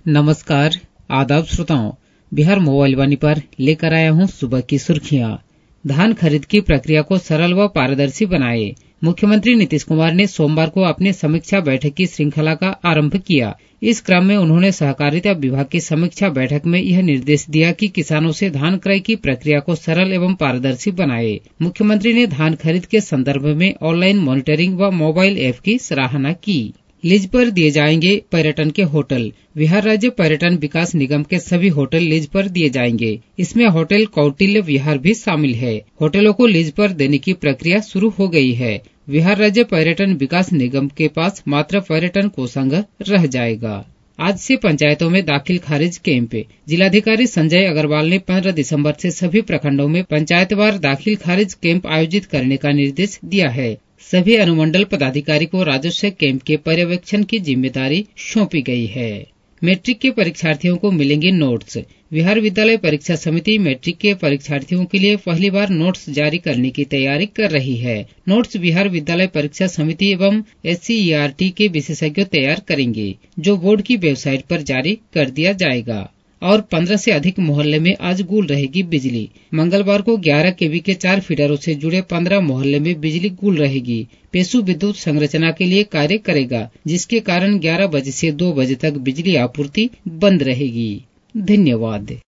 नमस्कार, आदाब श्रोताओं। बिहार मोबाइल वाणी पर लेकर आया हूं सुबह की सुर्खियां। धान खरीद की प्रक्रिया को सरल व पारदर्शी बनाए। मुख्यमंत्री नीतीश कुमार ने सोमवार को अपनी समीक्षा बैठक की श्रृंखला का आरंभ किया। इस क्रम में उन्होंने सहकारिता विभाग की समीक्षा बैठक में यह निर्देश दिया कि किसानों से धान क्रय की प्रक्रिया को सरल एवं पारदर्शी बनाए। मुख्यमंत्री ने धान खरीद के संदर्भ में ऑनलाइन मॉनिटरिंग व मोबाइल ऐप की सराहना की। लीज पर दिए जाएंगे पर्यटन के होटल। बिहार राज्य पर्यटन विकास निगम के सभी होटल लीज पर दिए जाएंगे। इसमें होटल कौटिल्य विहार भी शामिल है। होटलों को लीज पर देने की प्रक्रिया शुरू हो गई है। बिहार राज्य पर्यटन विकास निगम के पास मात्र पर्यटन कोषांग रह जाएगा। आज से पंचायतों में दाखिल खारिज कैंप। जिलाधिकारी संजय अग्रवाल ने 15 दिसंबर से सभी प्रखंडों में पंचायतवार दाखिल खारिज कैंप आयोजित करने का निर्देश दिया है। सभी अनुमंडल पदाधिकारी को राजस्व कैंप के पर्यवेक्षण की जिम्मेदारी सौंपी गई है। मैट्रिक के परीक्षार्थियों को मिलेंगे नोट्स। बिहार विद्यालय परीक्षा समिति मैट्रिक के परीक्षार्थियों के लिए पहली बार नोट्स जारी करने की तैयारी कर रही है। नोट्स बिहार विद्यालय परीक्षा समिति एवं SCERT के विशेषज्ञ तैयार करेंगे, जो बोर्ड की वेबसाइट पर जारी कर दिया जाएगा। और 15 से अधिक मोहल्ले में आज गुल रहेगी बिजली। मंगलवार को 11 kV के 4 फीडरों से जुड़े 15 मोहल्ले में बिजली गुल रहेगी। पेशु विद्युत संरचना के लिए कार्य करेगा, जिसके कारण 11 बजे से 2 बजे तक बिजली आपूर्ति बंद रहेगी। धन्यवाद।